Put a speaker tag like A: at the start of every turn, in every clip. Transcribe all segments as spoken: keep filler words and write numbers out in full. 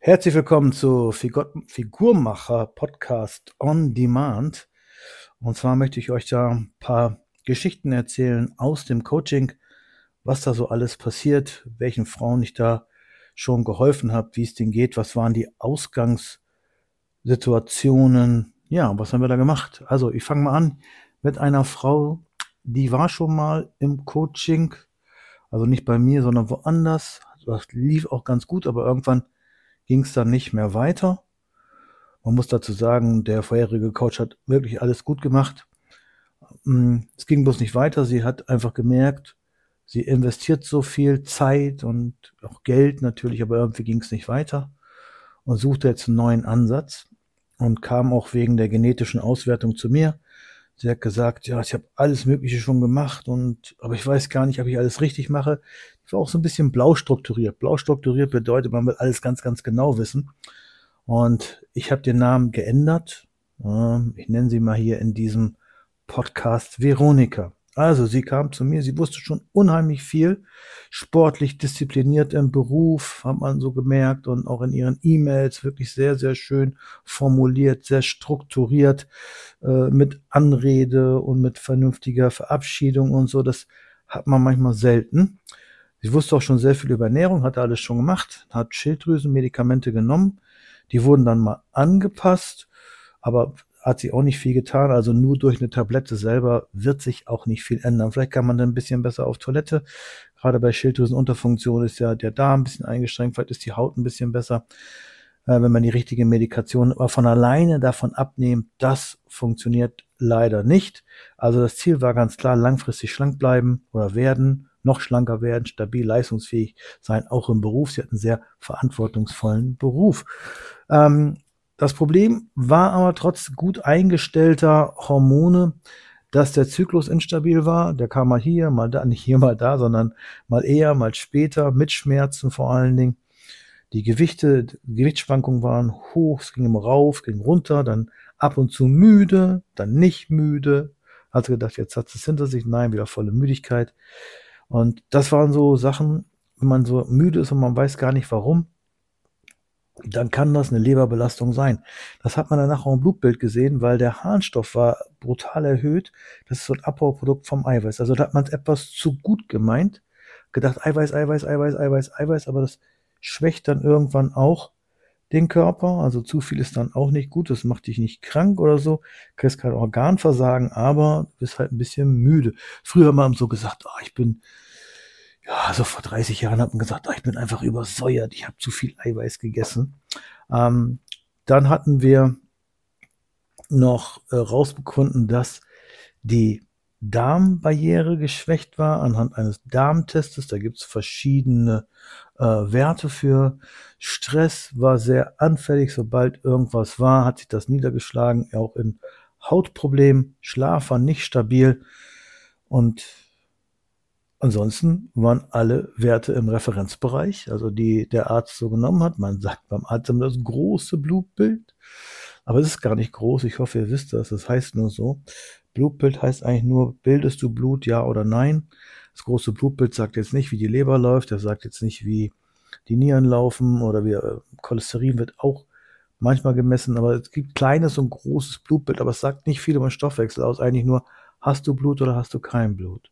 A: Herzlich willkommen zu Figur Figurmacher Podcast on Demand. Und zwar möchte ich euch da ein paar Geschichten erzählen aus dem Coaching, was da so alles passiert, welchen Frauen ich da schon geholfen habe, wie es denen geht, was waren die Ausgangssituationen, ja, was haben wir da gemacht? Also ich fange mal an mit einer Frau, die war schon mal im Coaching, also nicht bei mir, sondern woanders. Das lief auch ganz gut, aber irgendwann ging es dann nicht mehr weiter. Man muss dazu sagen, der vorherige Coach hat wirklich alles gut gemacht. Es ging bloß nicht weiter. Sie hat einfach gemerkt, sie investiert so viel Zeit und auch Geld natürlich, aber irgendwie ging es nicht weiter und suchte jetzt einen neuen Ansatz und kam auch wegen der genetischen Auswertung zu mir. Sie hat gesagt, ja, ich habe alles Mögliche schon gemacht und aber ich weiß gar nicht, ob ich alles richtig mache. Ich war auch so ein bisschen blau strukturiert. Blau strukturiert bedeutet, man will alles ganz, ganz genau wissen. Und ich habe den Namen geändert. Ähm, Ich nenne sie mal hier in diesem Podcast Veronika. Also sie kam zu mir, sie wusste schon unheimlich viel, sportlich diszipliniert im Beruf, hat man so gemerkt, und auch in ihren E-Mails wirklich sehr, sehr schön formuliert, sehr strukturiert, äh, mit Anrede und mit vernünftiger Verabschiedung und so. Das hat man manchmal selten. Sie wusste auch schon sehr viel über Ernährung, hatte alles schon gemacht, hat Schilddrüsenmedikamente genommen. Die wurden dann mal angepasst, aber hat sie auch nicht viel getan. Also nur durch eine Tablette selber wird sich auch nicht viel ändern. Vielleicht kann man dann ein bisschen besser auf Toilette. Gerade bei Schilddrüsenunterfunktion ist ja der Darm ein bisschen eingeschränkt, vielleicht ist die Haut ein bisschen besser, äh, wenn man die richtige Medikation, aber von alleine davon abnimmt, das funktioniert leider nicht. Also das Ziel war ganz klar, langfristig schlank bleiben oder werden, noch schlanker werden, stabil, leistungsfähig sein, auch im Beruf. Sie hat einen sehr verantwortungsvollen Beruf. Ähm, Das Problem war aber trotz gut eingestellter Hormone, dass der Zyklus instabil war. Der kam mal hier, mal da, nicht hier, mal da, sondern mal eher, mal später, mit Schmerzen vor allen Dingen. Die Gewichte, die Gewichtsschwankungen waren hoch, es ging immer rauf, ging runter, dann ab und zu müde, dann nicht müde. Hatte gedacht, jetzt hat es hinter sich, nein, wieder volle Müdigkeit. Und das waren so Sachen, wenn man so müde ist und man weiß gar nicht warum, dann kann das eine Leberbelastung sein. Das hat man danach auch im Blutbild gesehen, weil der Harnstoff war brutal erhöht. Das ist so ein Abbauprodukt vom Eiweiß. Also da hat man es etwas zu gut gemeint, gedacht, Eiweiß, Eiweiß, Eiweiß, Eiweiß, Eiweiß, aber das schwächt dann irgendwann auch den Körper. Also zu viel ist dann auch nicht gut. Das macht dich nicht krank oder so. Kriegst kein Organversagen, aber du bist halt ein bisschen müde. Früher haben wir so gesagt, oh, ich bin ja, so vor dreißig Jahren hat man gesagt, ah, ich bin einfach übersäuert, ich habe zu viel Eiweiß gegessen. Ähm, Dann hatten wir noch äh, rausbekommen, dass die Darmbarriere geschwächt war anhand eines Darmtestes. Da gibt es verschiedene äh, Werte für. Stress war sehr anfällig. Sobald irgendwas war, hat sich das niedergeschlagen, auch in Hautproblemen. Schlaf war nicht stabil und ansonsten waren alle Werte im Referenzbereich, also die der Arzt so genommen hat. Man sagt beim Arzt immer das große Blutbild, aber es ist gar nicht groß. Ich hoffe, ihr wisst das. Das heißt nur so. Blutbild heißt eigentlich nur, bildest du Blut, ja oder nein? Das große Blutbild sagt jetzt nicht, wie die Leber läuft. Das sagt jetzt nicht, wie die Nieren laufen oder wie äh, Cholesterin wird auch manchmal gemessen. Aber es gibt kleines und großes Blutbild, aber es sagt nicht viel über den Stoffwechsel aus. Eigentlich nur, hast du Blut oder hast du kein Blut?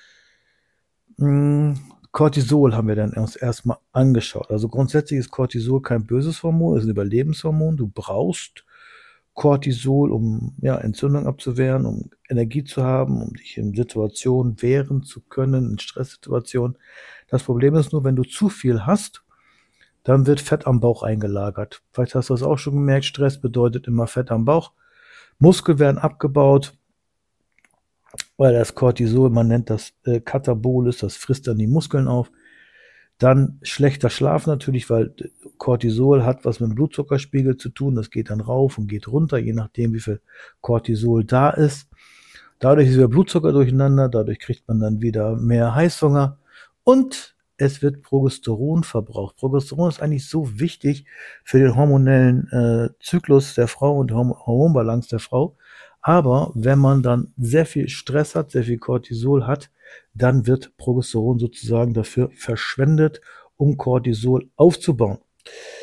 A: Hm, Cortisol haben wir dann uns erstmal angeschaut. Also grundsätzlich ist Cortisol kein böses Hormon, es ist ein Überlebenshormon. Du brauchst Cortisol, um ja, Entzündung abzuwehren, um Energie zu haben, um dich in Situationen wehren zu können, in Stresssituationen. Das Problem ist nur, wenn du zu viel hast, dann wird Fett am Bauch eingelagert. Vielleicht hast du das auch schon gemerkt, Stress bedeutet immer Fett am Bauch. Muskeln werden abgebaut, weil das Cortisol, man nennt das äh, Katabolis, das frisst dann die Muskeln auf. Dann schlechter Schlaf natürlich, weil Cortisol hat was mit dem Blutzuckerspiegel zu tun. Das geht dann rauf und geht runter, je nachdem, wie viel Cortisol da ist. Dadurch ist der Blutzucker durcheinander, dadurch kriegt man dann wieder mehr Heißhunger und es wird Progesteron verbraucht. Progesteron ist eigentlich so wichtig für den hormonellen äh, Zyklus der Frau und Horm Hormonbalance der Frau. Aber wenn man dann sehr viel Stress hat, sehr viel Cortisol hat, dann wird Progesteron sozusagen dafür verschwendet, um Cortisol aufzubauen.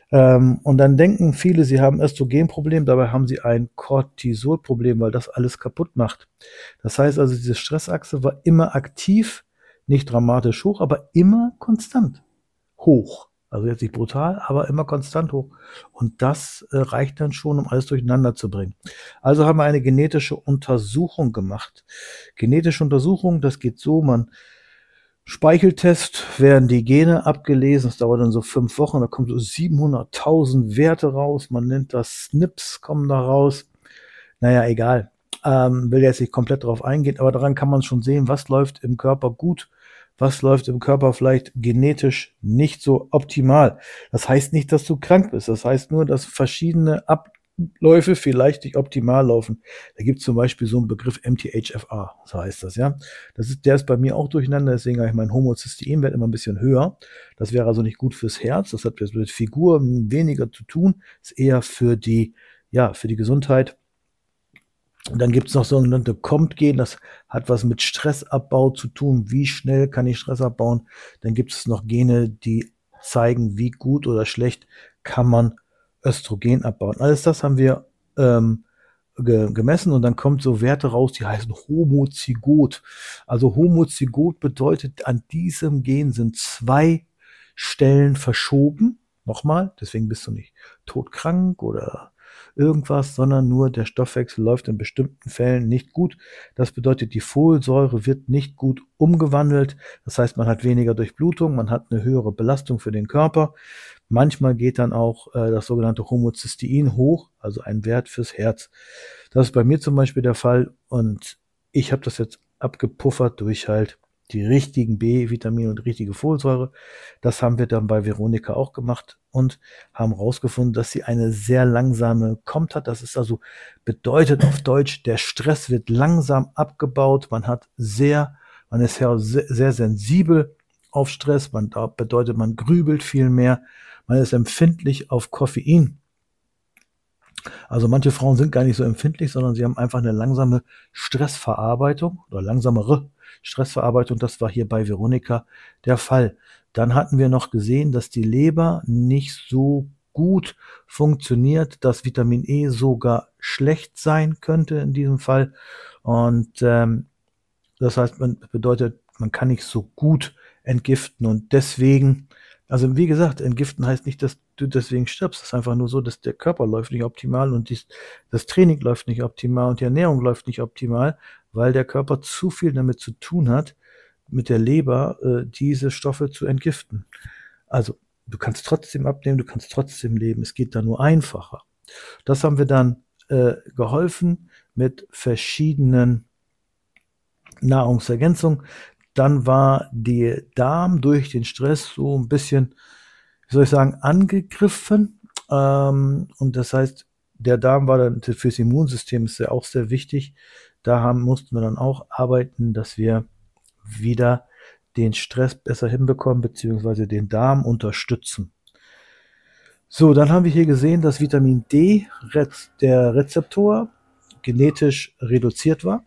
A: Ähm, und dann denken viele, sie haben Östrogenproblem, dabei haben sie ein Cortisolproblem, weil das alles kaputt macht. Das heißt also, diese Stressachse war immer aktiv, nicht dramatisch hoch, aber immer konstant hoch. Also jetzt nicht brutal, aber immer konstant hoch. Und das äh, reicht dann schon, um alles durcheinander zu bringen. Also haben wir eine genetische Untersuchung gemacht. Genetische Untersuchung, das geht so, man Speicheltest, werden die Gene abgelesen, das dauert dann so fünf Wochen, da kommen so siebenhunderttausend Werte raus, man nennt das S N Ps, kommen da raus. Naja, egal. Ähm, will jetzt nicht komplett darauf eingehen, aber daran kann man schon sehen, was läuft im Körper gut, was läuft im Körper vielleicht genetisch nicht so optimal. Das heißt nicht, dass du krank bist. Das heißt nur, dass verschiedene Abläufe vielleicht nicht optimal laufen. Da gibt es zum Beispiel so einen Begriff M T H F R, so heißt das, ja. Das ist, der ist bei mir auch durcheinander, deswegen habe ich meinen Homozysteinwert immer ein bisschen höher. Das wäre also nicht gut fürs Herz, das hat jetzt mit Figur weniger zu tun, ist eher für die, ja, für die Gesundheit. Und dann gibt es noch sogenannte C O M T-Gen, das hat was mit Stressabbau zu tun. Wie schnell kann ich Stress abbauen? Dann gibt es noch Gene, die zeigen, wie gut oder schlecht kann man Östrogen abbauen. Alles das haben wir ähm, ge gemessen und dann kommt so Werte raus, die heißen Homozygot. Also Homozygot bedeutet, an diesem Gen sind zwei Stellen verschoben. Nochmal, deswegen bist du nicht todkrank oder irgendwas, sondern nur der Stoffwechsel läuft in bestimmten Fällen nicht gut. Das bedeutet, die Folsäure wird nicht gut umgewandelt. Das heißt, man hat weniger Durchblutung, man hat eine höhere Belastung für den Körper. Manchmal geht dann auch äh, das sogenannte Homozystein hoch, also ein Wert fürs Herz. Das ist bei mir zum Beispiel der Fall und ich habe das jetzt abgepuffert durch halt die richtigen B-Vitamine und richtige Folsäure. Das haben wir dann bei Veronika auch gemacht und haben herausgefunden, dass sie eine sehr langsame C O M T hat. Das ist also bedeutet auf Deutsch, der Stress wird langsam abgebaut. Man hat sehr, man ist sehr, sehr sensibel auf Stress. Man da bedeutet, man grübelt viel mehr. Man ist empfindlich auf Koffein. Also manche Frauen sind gar nicht so empfindlich, sondern sie haben einfach eine langsame Stressverarbeitung oder langsamere Stressverarbeitung. Das war hier bei Veronika der Fall. Dann hatten wir noch gesehen, dass die Leber nicht so gut funktioniert, dass Vitamin E sogar schlecht sein könnte in diesem Fall. Und ähm, das heißt, man bedeutet, man kann nicht so gut entgiften und deswegen, also wie gesagt, entgiften heißt nicht, dass du deswegen stirbst. Es ist einfach nur so, dass der Körper läuft nicht optimal und dies, das Training läuft nicht optimal und die Ernährung läuft nicht optimal, weil der Körper zu viel damit zu tun hat, mit der Leber äh, diese Stoffe zu entgiften. Also du kannst trotzdem abnehmen, du kannst trotzdem leben. Es geht da nur einfacher. Das haben wir dann äh, geholfen mit verschiedenen Nahrungsergänzungen. Dann war der Darm durch den Stress so ein bisschen, wie soll ich sagen, angegriffen. Ähm, und das heißt, der Darm war dann fürs Immunsystem ist ja auch sehr wichtig. Da haben, mussten wir dann auch arbeiten, dass wir wieder den Stress besser hinbekommen, beziehungsweise den Darm unterstützen. So, dann haben wir hier gesehen, dass Vitamin D, der Rezeptor, genetisch reduziert war.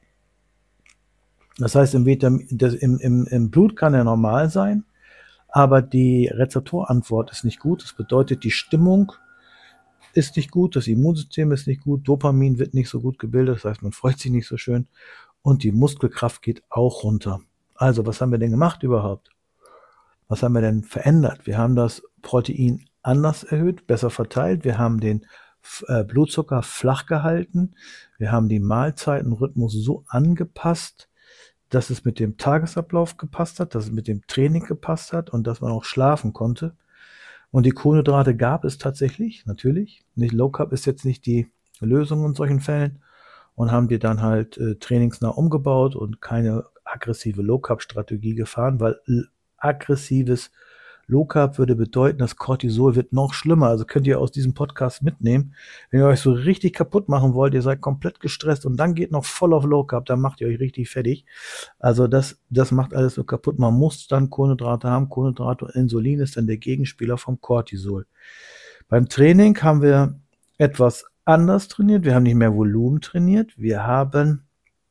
A: Das heißt, im, Vitamin, das, im, im, im Blut kann er normal sein, aber die Rezeptorantwort ist nicht gut. Das bedeutet, die Stimmung ist nicht gut, das Immunsystem ist nicht gut, Dopamin wird nicht so gut gebildet, das heißt, man freut sich nicht so schön und die Muskelkraft geht auch runter. Also, was haben wir denn gemacht überhaupt? Was haben wir denn verändert? Wir haben das Protein anders erhöht, besser verteilt. Wir haben den äh, Blutzucker flach gehalten. Wir haben die Mahlzeitenrhythmus so angepasst, dass es mit dem Tagesablauf gepasst hat, dass es mit dem Training gepasst hat und dass man auch schlafen konnte. Und die Kohlenhydrate gab es tatsächlich, natürlich. Nicht Low Carb ist jetzt nicht die Lösung in solchen Fällen. Und haben wir dann halt äh, trainingsnah umgebaut und keine aggressive Low Carb Strategie gefahren, weil aggressives Low Carb würde bedeuten, das Cortisol wird noch schlimmer. Also könnt ihr aus diesem Podcast mitnehmen. Wenn ihr euch so richtig kaputt machen wollt, ihr seid komplett gestresst und dann geht noch voll auf Low Carb, dann macht ihr euch richtig fertig. Also das, das macht alles so kaputt. Man muss dann Kohlenhydrate haben. Kohlenhydrate und Insulin ist dann der Gegenspieler vom Cortisol. Beim Training haben wir etwas anders trainiert. Wir haben nicht mehr Volumen trainiert. Wir haben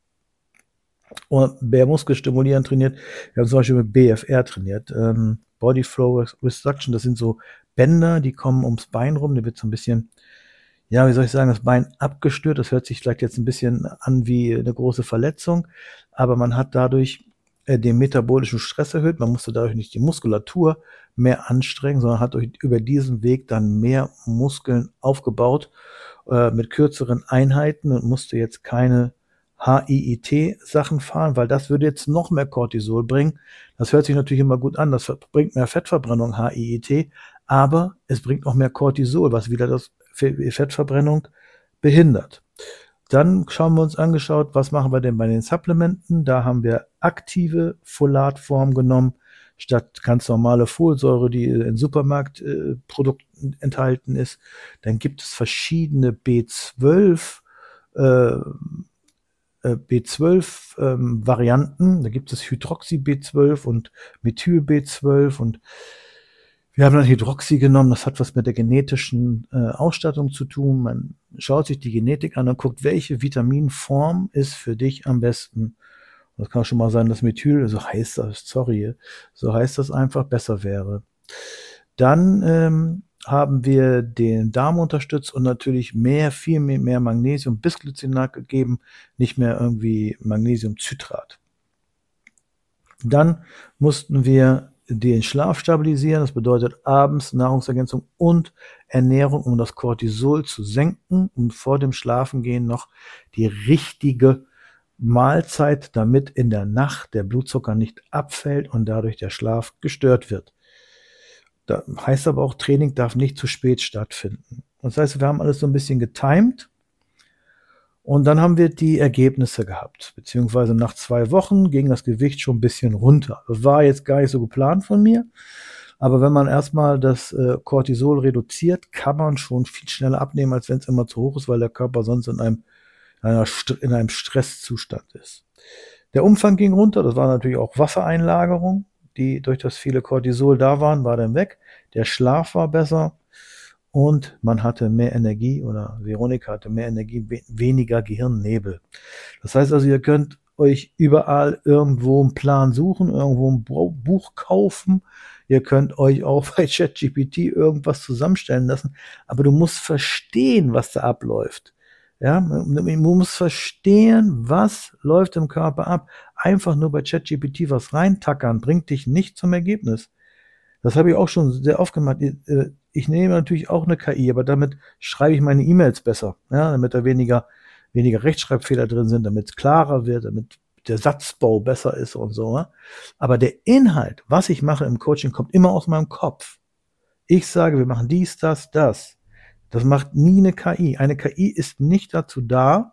A: mehr Muskelstimulieren trainiert. Wir haben zum Beispiel mit B F R trainiert. Ähm, Body Flow Reduction, das sind so Bänder, die kommen ums Bein rum, da wird so ein bisschen, ja, wie soll ich sagen, das Bein abgestürzt. Das hört sich vielleicht jetzt ein bisschen an wie eine große Verletzung, aber man hat dadurch äh, den metabolischen Stress erhöht. Man musste dadurch nicht die Muskulatur mehr anstrengen, sondern hat durch, über diesen Weg dann mehr Muskeln aufgebaut äh, mit kürzeren Einheiten und musste jetzt keine H I I T-Sachen fahren, weil das würde jetzt noch mehr Cortisol bringen. Das hört sich natürlich immer gut an, das bringt mehr Fettverbrennung, H I I T, aber es bringt auch mehr Cortisol, was wieder das Fettverbrennung behindert. Dann schauen wir uns angeschaut, was machen wir denn bei den Supplementen? Da haben wir aktive Folatform genommen, statt ganz normale Folsäure, die in Supermarktprodukten äh, enthalten ist. Dann gibt es verschiedene B zwölf äh, B zwölf ähm, Varianten. Da gibt es Hydroxy B zwölf und Methyl B zwölf und wir haben dann Hydroxy genommen, das hat was mit der genetischen äh, Ausstattung zu tun. Man schaut sich die Genetik an und guckt, welche Vitaminform ist für dich am besten. Das kann schon mal sein, dass Methyl, so heißt das, sorry, so heißt das einfach, besser wäre. Dann ähm, haben wir den Darm unterstützt und natürlich mehr, viel mehr, mehr Magnesium, Bisglycinat gegeben, nicht mehr irgendwie Magnesiumcitrat. Dann mussten wir den Schlaf stabilisieren, das bedeutet abends Nahrungsergänzung und Ernährung, um das Cortisol zu senken und vor dem Schlafengehen noch die richtige Mahlzeit, damit in der Nacht der Blutzucker nicht abfällt und dadurch der Schlaf gestört wird. Das heißt aber auch, Training darf nicht zu spät stattfinden. Das heißt, wir haben alles so ein bisschen getimed. Und dann haben wir die Ergebnisse gehabt, beziehungsweise nach zwei Wochen ging das Gewicht schon ein bisschen runter. Das war jetzt gar nicht so geplant von mir, aber wenn man erstmal das äh, Cortisol reduziert, kann man schon viel schneller abnehmen, als wenn es immer zu hoch ist, weil der Körper sonst in einem, einer, in einem Stresszustand ist. Der Umfang ging runter, das war natürlich auch Wassereinlagerung, die durch das viele Cortisol da waren, war dann weg. Der Schlaf war besser. Und man hatte mehr Energie, oder Veronika hatte mehr Energie, weniger Gehirnnebel. Das heißt also, ihr könnt euch überall irgendwo einen Plan suchen, irgendwo ein Buch kaufen. Ihr könnt euch auch bei ChatGPT irgendwas zusammenstellen lassen. Aber du musst verstehen, was da abläuft. Ja, man muss verstehen, was läuft im Körper ab. Einfach nur bei ChatGPT was reintackern, bringt dich nicht zum Ergebnis. Das habe ich auch schon sehr oft gemacht. Ich nehme natürlich auch eine K I, aber damit schreibe ich meine E-Mails besser, ja, damit da weniger, weniger Rechtschreibfehler drin sind, damit es klarer wird, damit der Satzbau besser ist und so. Ja. Aber der Inhalt, was ich mache im Coaching, kommt immer aus meinem Kopf. Ich sage, wir machen dies, das, das. Das macht nie eine K I. Eine K I ist nicht dazu da,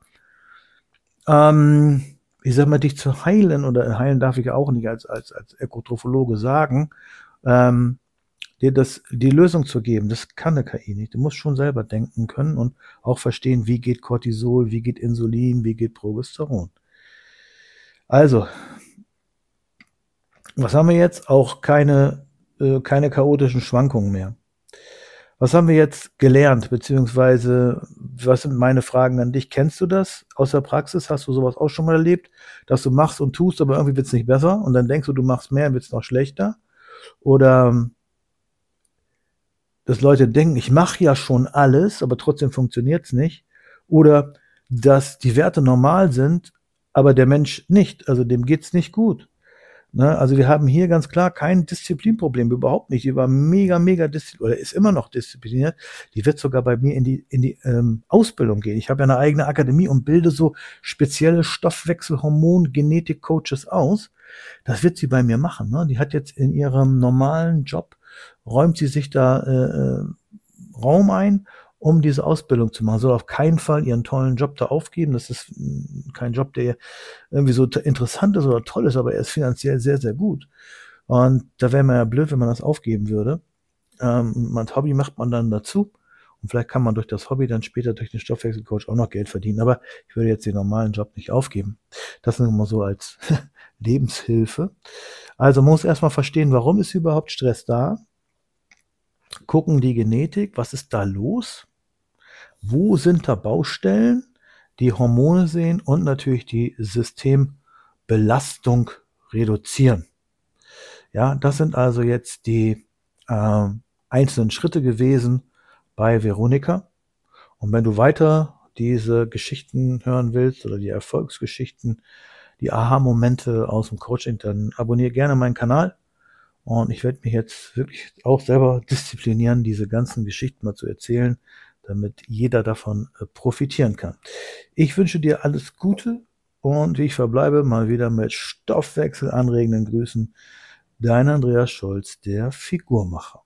A: ähm, ich sag mal, dich zu heilen, oder heilen darf ich ja auch nicht als, als, als Ökotrophologe sagen, ähm, dir das, die Lösung zu geben. Das kann eine K I nicht. Du musst schon selber denken können und auch verstehen, wie geht Cortisol, wie geht Insulin, wie geht Progesteron. Also, was haben wir jetzt? Auch keine, äh, keine chaotischen Schwankungen mehr. Was haben wir jetzt gelernt, beziehungsweise was sind meine Fragen an dich? Kennst du das aus der Praxis? Hast du sowas auch schon mal erlebt, dass du machst und tust, aber irgendwie wird es nicht besser und dann denkst du, du machst mehr, wird es noch schlechter? Oder dass Leute denken, ich mache ja schon alles, aber trotzdem funktioniert es nicht. Oder dass die Werte normal sind, aber der Mensch nicht, also dem geht es nicht gut. Ne? Also wir haben hier ganz klar kein Disziplinproblem, überhaupt nicht. Die war mega, mega diszipliniert, oder ist immer noch diszipliniert. Die wird sogar bei mir in die, in die ähm, Ausbildung gehen. Ich habe ja eine eigene Akademie und bilde so spezielle Stoffwechselhormon-Genetik-Coaches aus. Das wird sie bei mir machen. Ne? Die hat jetzt in ihrem normalen Job, räumt sie sich da äh, Raum ein, um diese Ausbildung zu machen. Soll auf keinen Fall ihren tollen Job da aufgeben. Das ist kein Job, der irgendwie so interessant ist oder toll ist, aber er ist finanziell sehr, sehr gut. Und da wäre man ja blöd, wenn man das aufgeben würde. Ähm, das Hobby macht man dann dazu. Und vielleicht kann man durch das Hobby dann später durch den Stoffwechselcoach auch noch Geld verdienen. Aber ich würde jetzt den normalen Job nicht aufgeben. Das ist immer so als Lebenshilfe. Also man muss erstmal verstehen, warum ist überhaupt Stress da? Gucken die Genetik, was ist da los? Wo sind da Baustellen? Die Hormone sehen und natürlich die Systembelastung reduzieren. Ja, das sind also jetzt die äh, einzelnen Schritte gewesen bei Veronika. Und wenn du weiter diese Geschichten hören willst oder die Erfolgsgeschichten, die Aha-Momente aus dem Coaching, dann abonniere gerne meinen Kanal. Und ich werde mich jetzt wirklich auch selber disziplinieren, diese ganzen Geschichten mal zu erzählen, damit jeder davon äh, profitieren kann. Ich wünsche dir alles Gute und ich verbleibe mal wieder mit stoffwechselanregenden Grüßen. Dein Andreas Scholz, der Figurmacher.